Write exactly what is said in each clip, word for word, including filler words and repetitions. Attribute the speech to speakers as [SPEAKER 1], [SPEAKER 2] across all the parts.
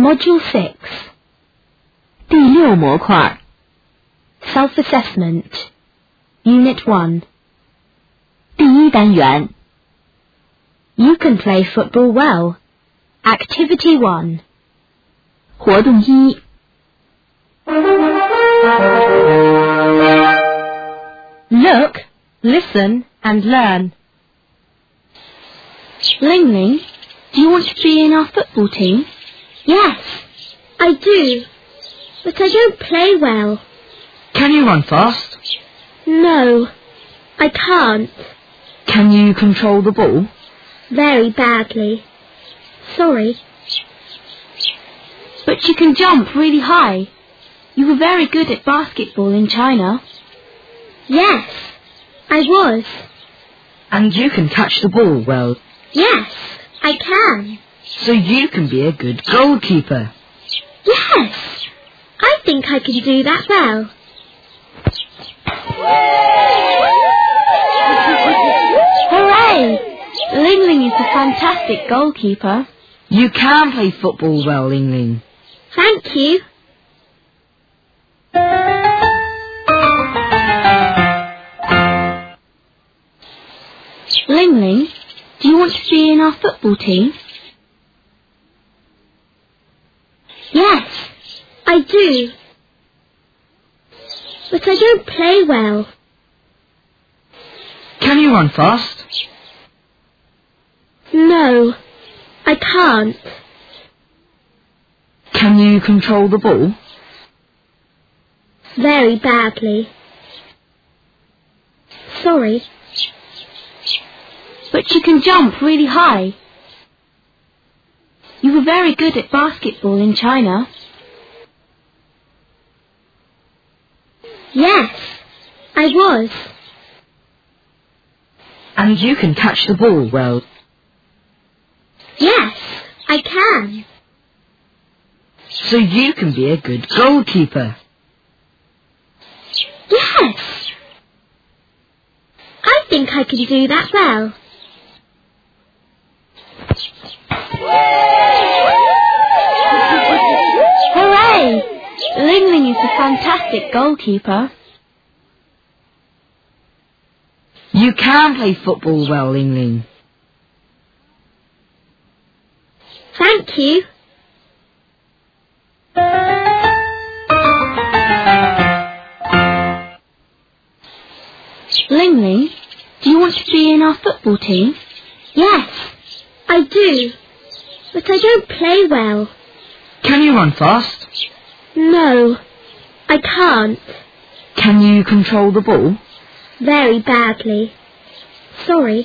[SPEAKER 1] Module six 第六模块 Self-Assessment Unit one 第一单元 You can play football well. Activity one 活动一 Look, listen and learn. Ling Ling, do you want to be in our football team?
[SPEAKER 2] Yes, I do, but I don't play well.
[SPEAKER 3] Can you run fast?
[SPEAKER 2] No, I can't.
[SPEAKER 3] Can you control the ball?
[SPEAKER 2] Very badly. Sorry.
[SPEAKER 1] But you can jump really high. You were very good at basketball in China.
[SPEAKER 2] Yes, I was.
[SPEAKER 3] And you can catch the ball well.
[SPEAKER 2] Yes, I can.
[SPEAKER 3] So you can be a good goalkeeper.
[SPEAKER 2] Yes, I think I can do that well.
[SPEAKER 1] Hooray! Ling Ling is a fantastic goalkeeper.
[SPEAKER 3] You can play football well, Ling Ling.
[SPEAKER 2] Thank you.
[SPEAKER 1] Ling Ling, do you want to be in our football team?
[SPEAKER 2] Yes, I do. But I don't play well.
[SPEAKER 3] Can you run fast?
[SPEAKER 2] No, I can't.
[SPEAKER 3] Can you control the ball?
[SPEAKER 2] Very badly. Sorry.
[SPEAKER 1] But you can jump really high. You were very good at basketball in China.
[SPEAKER 2] Yes, I was.
[SPEAKER 3] And you can catch the ball well.
[SPEAKER 2] Yes, I can.
[SPEAKER 3] So you can be a good goalkeeper.
[SPEAKER 2] Yes, I think I can do that well.
[SPEAKER 1] Hooray! Ling Ling is a fantastic goalkeeper.
[SPEAKER 3] You can play football well, Ling Ling.
[SPEAKER 2] Thank you.
[SPEAKER 1] Ling Ling, do you want to be in our football team?
[SPEAKER 2] Yes, I do, but I don't play well.
[SPEAKER 3] Can you run fast?
[SPEAKER 2] No, I can't.
[SPEAKER 3] Can you control the ball?
[SPEAKER 2] Very badly. Sorry.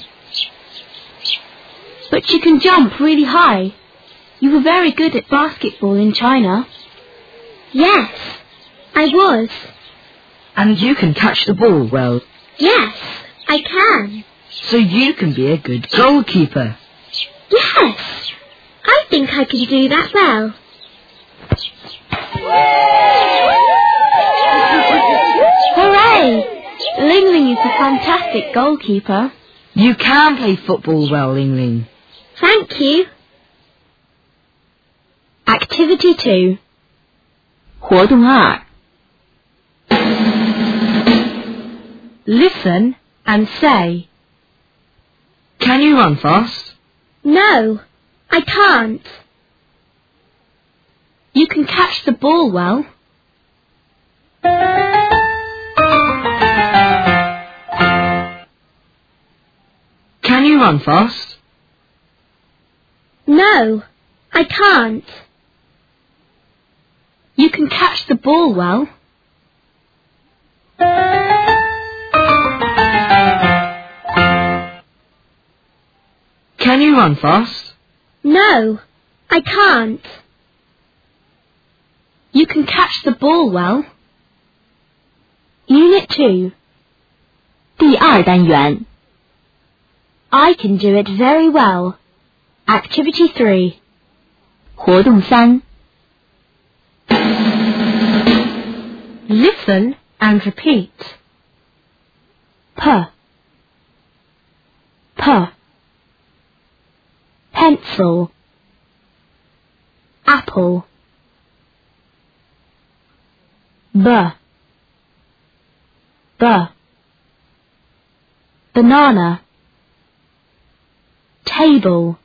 [SPEAKER 1] But you can jump really high. You were very good at basketball in China.
[SPEAKER 2] Yes, I was.
[SPEAKER 3] And you can catch the ball well.
[SPEAKER 2] Yes, I can.
[SPEAKER 3] So you can be a good goalkeeper.
[SPEAKER 2] Yes, I think I can do that well.
[SPEAKER 1] Hooray! Ling Ling is a fantastic goalkeeper.
[SPEAKER 3] You can play football well, Ling Ling.
[SPEAKER 2] Thank you.
[SPEAKER 1] Activity two 活动二 Listen and say.
[SPEAKER 3] Can you run fast?
[SPEAKER 2] No, I can't.
[SPEAKER 1] You can catch the ball well.
[SPEAKER 3] Can you run fast?
[SPEAKER 2] No, I can't.
[SPEAKER 1] You can catch the ball well.
[SPEAKER 3] Can you run fast?
[SPEAKER 2] No, I can't.
[SPEAKER 1] You can catch the ball well. Unit two 第二单元 I can do it very well. Activity three 活动三 Listen and repeat. P P Pencil apple. B, b, banana, table.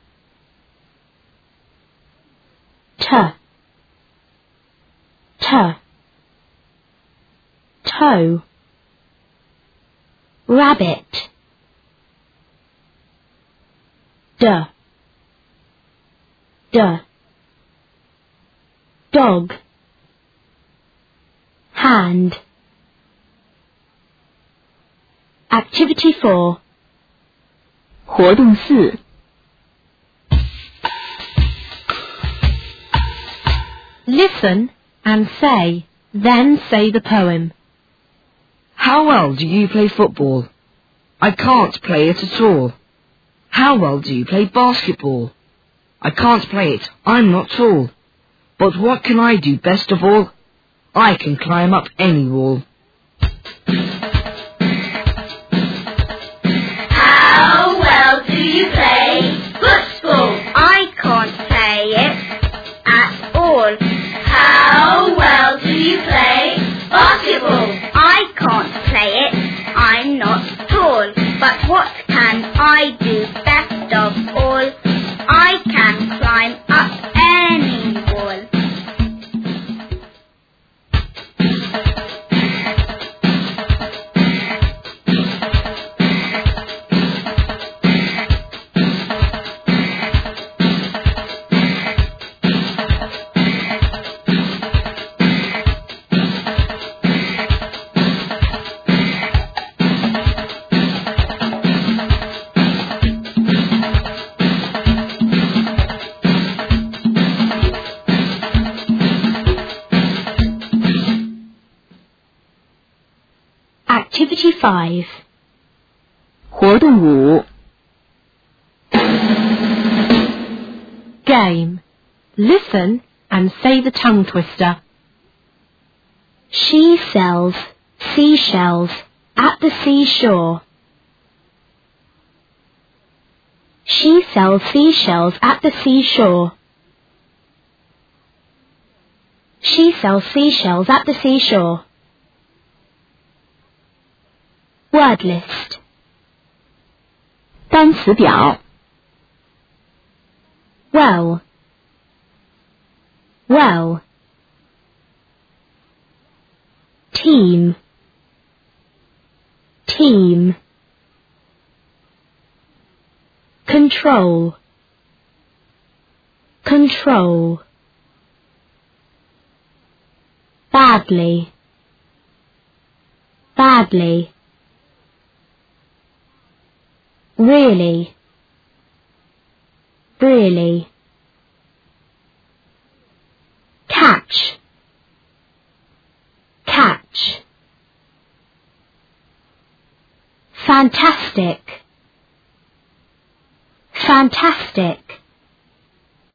[SPEAKER 1] T, t, toe, rabbit. D, d, dog, hand. Activity four. 活动四 Listen and say, then say the poem.
[SPEAKER 3] How well do you play football? I can't play it at all. How well do you play basketball? I can't play it, I'm not tall. But what can I do best of all? I can climb up any wall.
[SPEAKER 2] How well do you play football? I can't play it at all. How well do you play basketball? I can't play it, I'm not tall. But what can I do best of all? I can climb up any wall.
[SPEAKER 1] Activity five. 活动五 Game. Listen and say the tongue twister. She sells seashells at the seashore. She sells seashells at the seashore. She sells seashells at the seashore. Word list. 单词表 Well, well. Team, team. Control, control. Badly, badly. Really, really. Catch, catch. Fantastic, fantastic.